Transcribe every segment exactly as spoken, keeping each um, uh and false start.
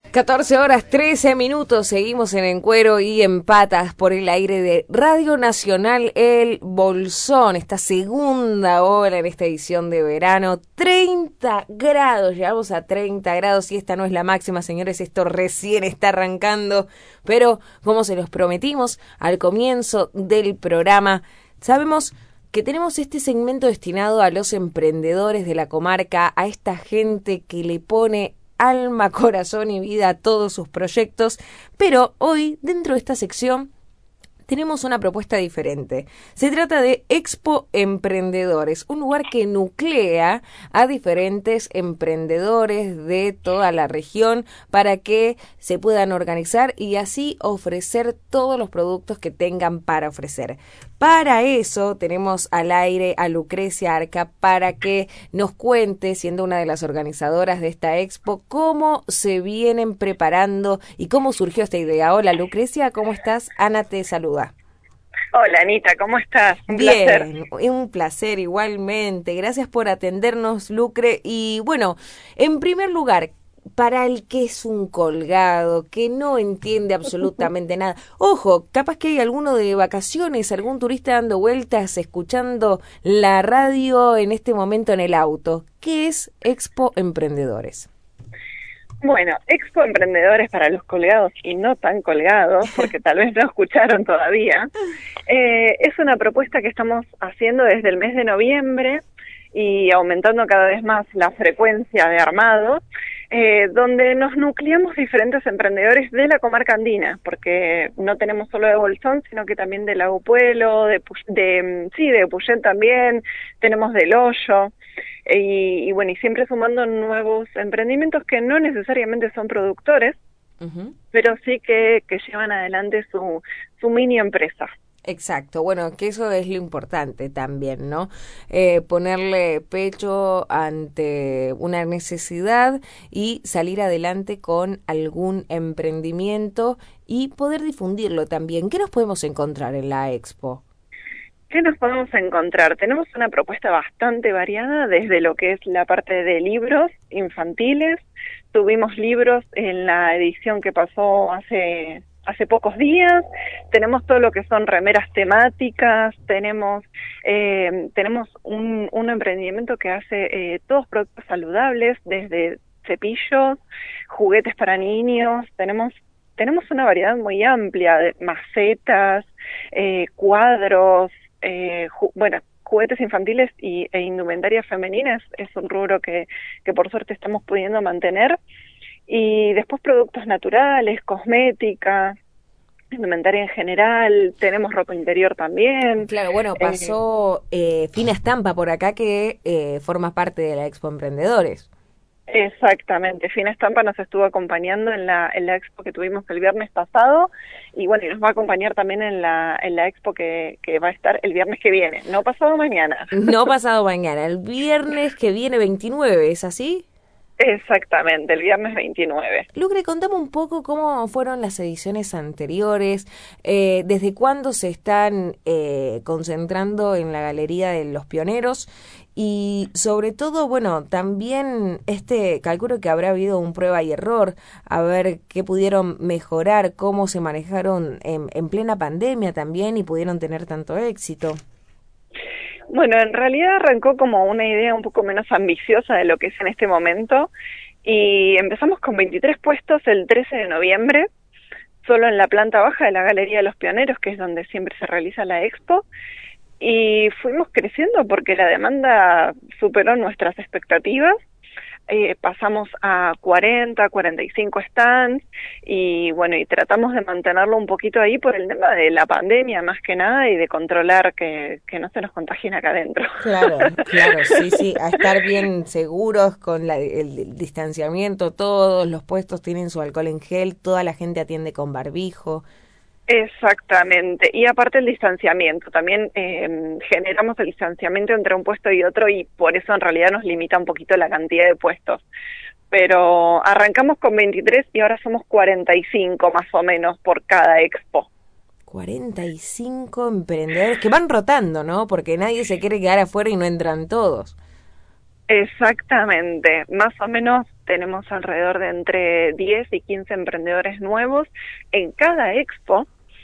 catorce horas trece minutos, seguimos en Encuero y en Patas por el aire de Radio Nacional El Bolsón, esta segunda hora en esta edición de verano, treinta grados, llegamos a treinta grados y esta no es la máxima, señores, esto recién está arrancando, pero como se los prometimos al comienzo del programa, sabemos que tenemos este segmento destinado a los emprendedores de la comarca, a esta gente que le pone alma, corazón y vida a todos sus proyectos, pero hoy, dentro de esta sección, tenemos una propuesta diferente. Se trata de Expo Emprendedores, un lugar que nuclea a diferentes emprendedores de toda la región para que se puedan organizar y así ofrecer todos los productos que tengan para ofrecer. Para eso tenemos al aire a Lucrecia Arca para que nos cuente, siendo una de las organizadoras de esta expo, cómo se vienen preparando y cómo surgió esta idea. Hola Lucrecia, ¿cómo estás? Ana te saluda. Hola Anita, ¿cómo estás? Un Bien, placer. Un placer igualmente. Gracias por atendernos, Lucre. Y bueno, en primer lugar, para el que es un colgado, que no entiende absolutamente nada. Ojo, capaz que hay alguno de vacaciones, algún turista dando vueltas, escuchando la radio en este momento en el auto. ¿Qué es Expo Emprendedores? Bueno, Expo Emprendedores para los colgados y no tan colgados, porque tal vez no escucharon todavía, eh, es una propuesta que estamos haciendo desde el mes de noviembre y aumentando cada vez más la frecuencia de armado, eh, donde nos nucleamos diferentes emprendedores de la comarca andina, porque no tenemos solo de Bolsón, sino que también de Lago Puelo, de, de, sí, de Puyén también, tenemos del Hoyo, y, y bueno, y siempre sumando nuevos emprendimientos que no necesariamente son productores, uh-huh. pero sí que, que llevan adelante su, su mini empresa. Exacto, bueno, que eso es lo importante también, ¿no? Eh, ponerle pecho ante una necesidad y salir adelante con algún emprendimiento y poder difundirlo también. ¿Qué nos podemos encontrar en la expo? ¿Qué nos podemos encontrar? Tenemos una propuesta bastante variada, desde lo que es la parte de libros infantiles. Tuvimos libros en la edición que pasó hace... hace pocos días, tenemos todo lo que son remeras temáticas, tenemos eh, tenemos un, un emprendimiento que hace eh, todos productos saludables, desde cepillos, juguetes para niños, tenemos tenemos una variedad muy amplia de macetas, eh, cuadros, eh, ju- bueno, juguetes infantiles y, e indumentaria femenina es, es un rubro que, que por suerte estamos pudiendo mantener. Y después productos naturales, cosmética, indumentaria en general, tenemos ropa interior también. Claro, bueno, pasó eh, Fina Estampa por acá que eh, forma parte de la Expo Emprendedores. Exactamente, Fina Estampa nos estuvo acompañando en la en la expo que tuvimos el viernes pasado y bueno, y nos va a acompañar también en la en la expo que, que va a estar el viernes que viene, no pasado mañana. No pasado mañana, el viernes que viene veintinueve, ¿es así? Exactamente, el viernes veintinueve. Lucre, contame un poco cómo fueron las ediciones anteriores, eh, desde cuándo se están eh, concentrando en la Galería de los Pioneros y sobre todo, bueno, también este calculo que habrá habido un prueba y error, a ver qué pudieron mejorar, cómo se manejaron en, en plena pandemia también y pudieron tener tanto éxito. Bueno, en realidad arrancó como una idea un poco menos ambiciosa de lo que es en este momento y empezamos con veintitrés puestos el trece de noviembre, solo en la planta baja de la Galería de los Pioneros, que es donde siempre se realiza la expo, y fuimos creciendo porque la demanda superó nuestras expectativas. Eh, pasamos a cuarenta, cuarenta y cinco stands y bueno, y tratamos de mantenerlo un poquito ahí por el tema de la pandemia más que nada y de controlar que, que no se nos contagien acá adentro. Claro, claro, sí, sí, a estar bien seguros con la, el, el distanciamiento, todos los puestos tienen su alcohol en gel, toda la gente atiende con barbijo. Exactamente, y aparte el distanciamiento, también eh, generamos el distanciamiento entre un puesto y otro y por eso en realidad nos limita un poquito la cantidad de puestos, pero arrancamos con veintitrés y ahora somos cuarenta y cinco más o menos por cada expo. cuarenta y cinco emprendedores que van rotando, ¿no? Porque nadie se quiere quedar afuera y no entran todos. Exactamente, más o menos tenemos alrededor de entre diez y quince emprendedores nuevos en cada expo,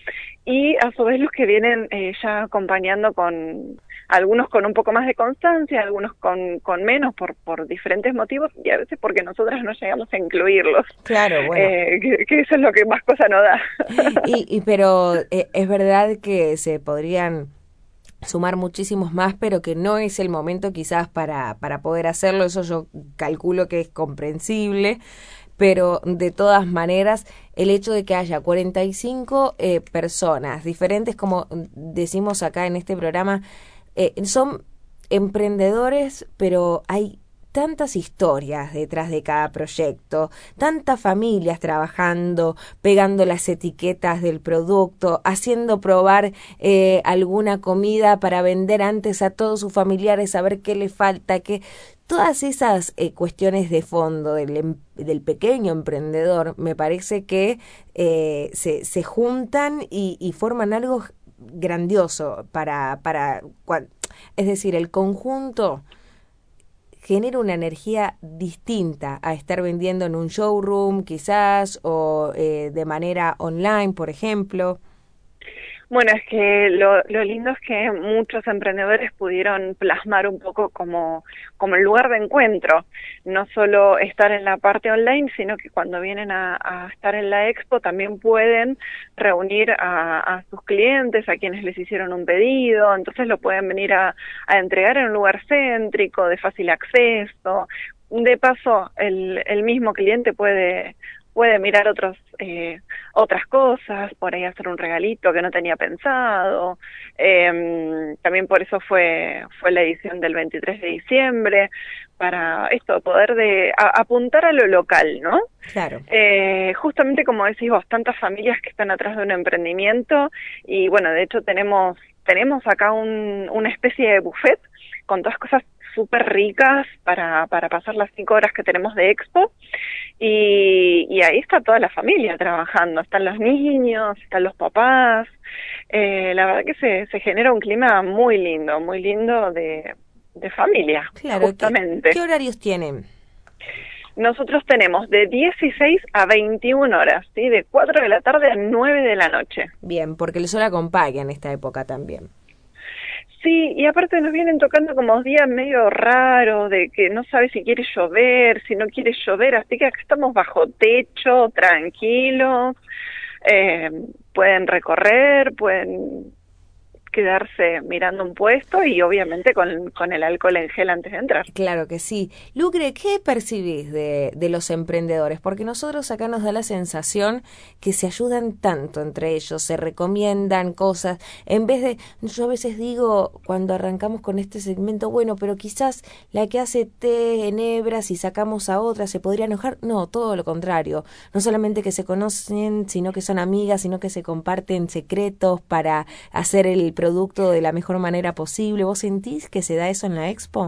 y a su vez los que vienen eh, ya acompañando con algunos con un poco más de constancia, algunos con, con menos por, por diferentes motivos, y a veces porque nosotras no llegamos a incluirlos. Claro, bueno. Eh, que, que eso es lo que más cosa no da. Y, y pero eh, es verdad que se podrían sumar muchísimos más, pero que no es el momento quizás para, para poder hacerlo. Eso yo calculo que es comprensible. Pero de todas maneras, el hecho de que haya cuarenta y cinco eh, personas diferentes, como decimos acá en este programa, eh, son emprendedores, pero hay tantas historias detrás de cada proyecto, tantas familias trabajando, pegando las etiquetas del producto, haciendo probar eh, alguna comida para vender antes a todos sus familiares, a ver qué le falta, qué... Todas esas eh, cuestiones de fondo del, del pequeño emprendedor me parece que eh, se, se juntan y, y forman algo grandioso para, para, es decir, el conjunto genera una energía distinta a estar vendiendo en un showroom quizás o eh, de manera online, por ejemplo. Bueno, es que lo, lo lindo es que muchos emprendedores pudieron plasmar un poco como, como el lugar de encuentro, no solo estar en la parte online, sino que cuando vienen a, a estar en la expo también pueden reunir a, a sus clientes, a quienes les hicieron un pedido, entonces lo pueden venir a, a entregar en un lugar céntrico, de fácil acceso. De paso, el, el mismo cliente puede... puede mirar otros eh, otras cosas, por ahí hacer un regalito que no tenía pensado. Eh, también por eso fue fue la edición del veintitrés de diciembre, para esto, poder de a, apuntar a lo local, ¿no? Claro. Eh, justamente como decís vos, tantas familias que están atrás de un emprendimiento, y bueno, de hecho tenemos tenemos acá un, una especie de buffet con todas cosas súper ricas para, para pasar las cinco horas que tenemos de expo, y, y ahí está toda la familia trabajando, están los niños, están los papás, eh, la verdad que se, se genera un clima muy lindo, muy lindo de, de familia, claro, justamente. ¿Qué, qué horarios tienen? Nosotros tenemos de dieciséis a veintiuna horas, ¿sí? De cuatro de la tarde a nueve de la noche. Bien, porque el sol acompaña en esta época también. Sí, y aparte nos vienen tocando como días medio raros, de que no sabe si quiere llover, si no quiere llover, así que acá estamos bajo techo, tranquilos, eh, pueden recorrer, pueden quedarse mirando un puesto y obviamente con, con el alcohol en gel antes de entrar. Claro que sí. Lucre, ¿qué percibís de, de los emprendedores? Porque nosotros acá nos da la sensación que se ayudan tanto entre ellos, se recomiendan cosas, en vez de, yo a veces digo, cuando arrancamos con este segmento, bueno, pero quizás la que hace té en hebras y sacamos a otra se podría enojar. No, todo lo contrario. No solamente que se conocen, sino que son amigas, sino que se comparten secretos para hacer el producto de la mejor manera posible. ¿Vos sentís que se da eso en la expo?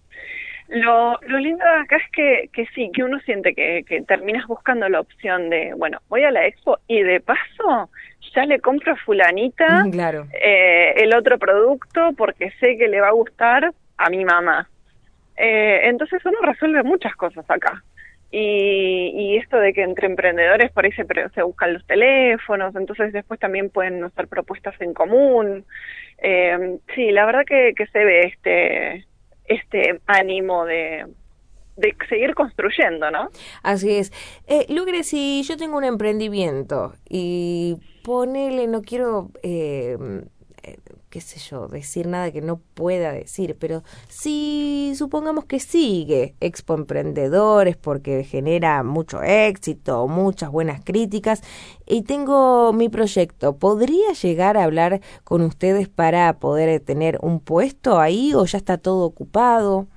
Lo, lo lindo de acá es que, que sí, que uno siente que, que terminas buscando la opción de, bueno, voy a la expo y de paso ya le compro a fulanita claro. eh, el otro producto porque sé que le va a gustar a mi mamá. Eh, entonces uno resuelve muchas cosas acá. Y, y esto de que entre emprendedores por ahí se, se buscan los teléfonos, entonces después también pueden hacer propuestas en común. Eh, sí, la verdad que, que se ve este este ánimo de, de seguir construyendo, ¿no? Así es. Eh, Lucre, si yo tengo un emprendimiento y ponele, no quiero... Eh, qué sé yo, decir nada que no pueda decir, pero si supongamos que sigue Expo Emprendedores porque genera mucho éxito, muchas buenas críticas, y tengo mi proyecto, ¿podría llegar a hablar con ustedes para poder tener un puesto ahí o ya está todo ocupado?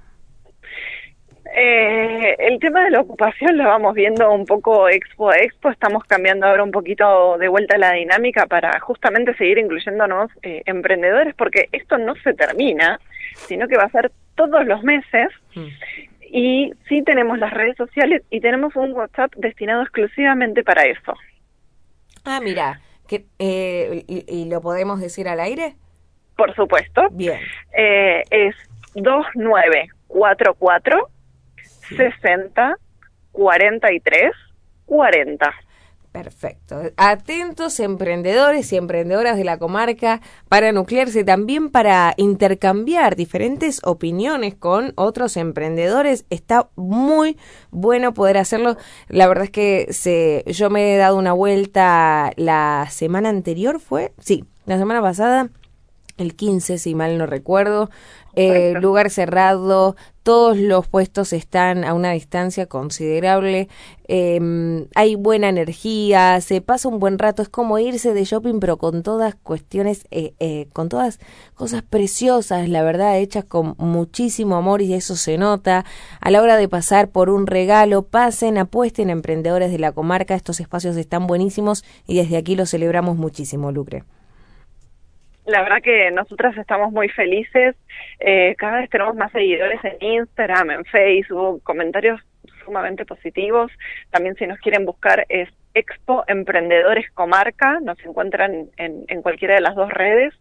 Eh, el tema de la ocupación lo vamos viendo un poco expo a expo, estamos cambiando ahora un poquito de vuelta la dinámica para justamente seguir incluyéndonos eh, emprendedores, porque esto no se termina, sino que va a ser todos los meses. Mm. Y sí tenemos las redes sociales y tenemos un WhatsApp destinado exclusivamente para eso. Ah, mira, que, eh, y, ¿y lo podemos decir al aire? Por supuesto. Bien. Eh, es dos nueve cuatro cuatro sesenta cuarenta y tres cuarenta. Perfecto. Atentos emprendedores y emprendedoras de la comarca para nuclearse, también para intercambiar diferentes opiniones con otros emprendedores. Está muy bueno poder hacerlo. La verdad es que se, yo me he dado una vuelta la semana anterior, ¿fue? Sí, la semana pasada. El quince, si mal no recuerdo, eh, lugar cerrado, todos los puestos están a una distancia considerable, eh, hay buena energía, se pasa un buen rato, es como irse de shopping pero con todas cuestiones, eh, eh, con todas cosas preciosas, la verdad, hechas con muchísimo amor y eso se nota. A la hora de pasar por un regalo, pasen, apuesten a emprendedores de la comarca, estos espacios están buenísimos y desde aquí los celebramos muchísimo, Lucre. La verdad que nosotras estamos muy felices, eh, cada vez tenemos más seguidores en Instagram, en Facebook, comentarios sumamente positivos. También si nos quieren buscar es Expo Emprendedores Comarca, nos encuentran en, en cualquiera de las dos redes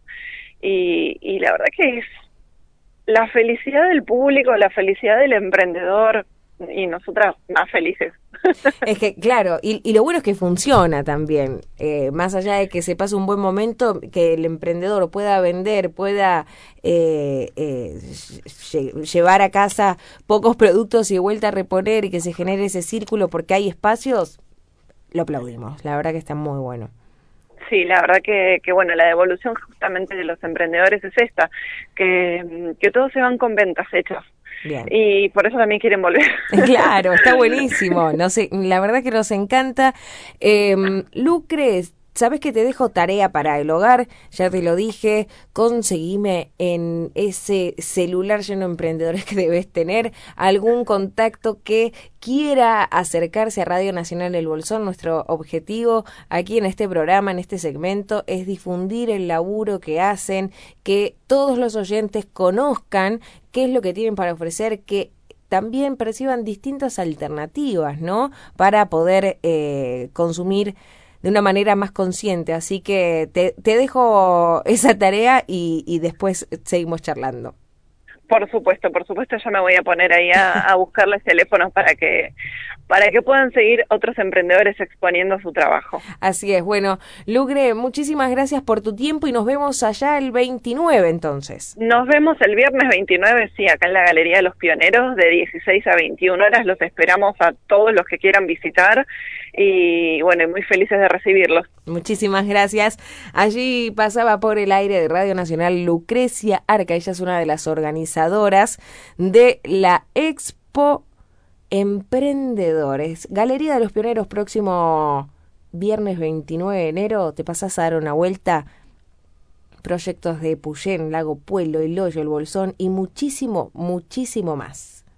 y, y la verdad que es la felicidad del público, la felicidad del emprendedor y nosotras más felices. Es que, claro, y, y lo bueno es que funciona también, eh, más allá de que se pase un buen momento, que el emprendedor pueda vender, pueda eh, eh, lle- llevar a casa pocos productos y de vuelta a reponer y que se genere ese círculo porque hay espacios, lo aplaudimos, la verdad que está muy bueno. Sí, la verdad que, que bueno, la devolución justamente de los emprendedores es esta, que, que todos se van con ventas hechas. Bien. Y por eso también quieren volver. Claro, está buenísimo. No sé, la verdad que nos encanta. Eh, Lucre, sabes que te dejo tarea para el hogar, ya te lo dije, conseguime en ese celular lleno de emprendedores que debes tener algún contacto que quiera acercarse a Radio Nacional El Bolsón. Nuestro objetivo aquí en este programa, en este segmento, es difundir el laburo que hacen, que todos los oyentes conozcan qué es lo que tienen para ofrecer, que también perciban distintas alternativas, ¿no? Para poder eh, consumir de una manera más consciente. Así que te, te dejo esa tarea y, y después seguimos charlando. Por supuesto, por supuesto, ya me voy a poner ahí a, a buscarles teléfonos para que para que puedan seguir otros emprendedores exponiendo su trabajo. Así es. Bueno, Lucre, muchísimas gracias por tu tiempo y nos vemos allá el veintinueve entonces. Nos vemos el viernes veintinueve, sí, acá en la Galería de los Pioneros, de dieciséis a veintiuna horas. Los esperamos a todos los que quieran visitar y, bueno, muy felices de recibirlos. Muchísimas gracias. Allí pasaba por el aire de Radio Nacional Lucrecia Arca. Ella es una de las organizadoras de la Expo Emprendedores. Galería de los Pioneros, próximo viernes veintinueve de enero. Te pasás a dar una vuelta. Proyectos de Puyén, Lago Puelo, El Hoyo, El Bolsón y muchísimo, muchísimo más.